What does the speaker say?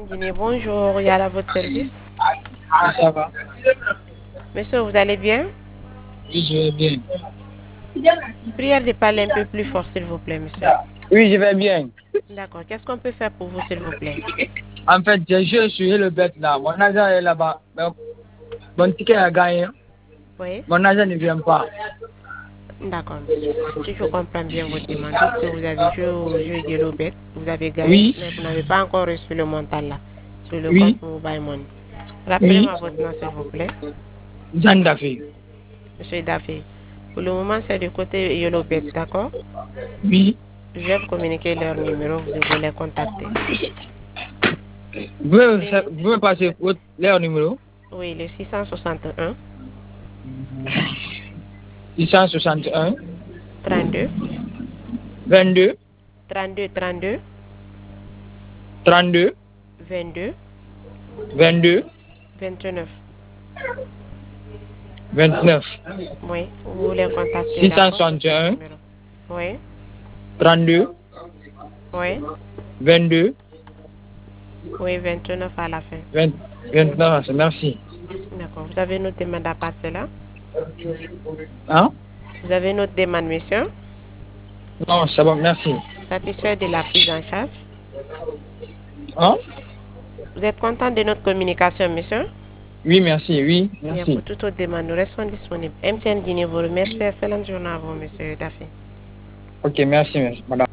Dîner, bonjour, il y a à votre service. Ça va? Monsieur, vous allez bien? Oui, je vais bien. Prière de parler un peu plus fort, s'il vous plaît, monsieur. Oui, je vais bien. D'accord. Qu'est-ce qu'on peut faire pour vous, s'il vous plaît? En fait, j'ai joué sur le bête là. Mon agent est là-bas. Mon ticket a gagné. Oui? Mon agent ne vient pas. D'accord, monsieur. Si je comprends bien votre demande, dites que vous avez joué au jeu Yellow Bet, vous avez gagné, Oui, mais vous n'avez pas encore reçu le montant là, sur le compte oui, Mobile Money. Rappelez-moi oui. votre nom, s'il vous plaît. Jeanne Daffy. Monsieur Daffé. Pour le moment, c'est du côté Yellow Bet, d'accord? Oui. Je vais vous communiquer leur numéro, vous devez les contacter. Vous pouvez passer leur numéro? Oui, le 661 661 32 22 32 32 32 22 22 29. 29 Oui, vous les contactez, d'accord, sur ce 661 numéro. Oui, 32 oui, 22 oui, 29 à la fin. 20 29. Merci. D'accord. Vous avez notre demande à passer là? Hein? Vous avez notre demande, monsieur? Non, c'est bon, merci. Satisfait de la prise en charge? Hein? Vous êtes content de notre communication, monsieur? Oui, merci, oui, Bien, pour merci. toute autre demande, nous restons disponibles. MTN Guinée vous remercie. Excellente journée à vous, monsieur Daffy. Ok, merci, madame.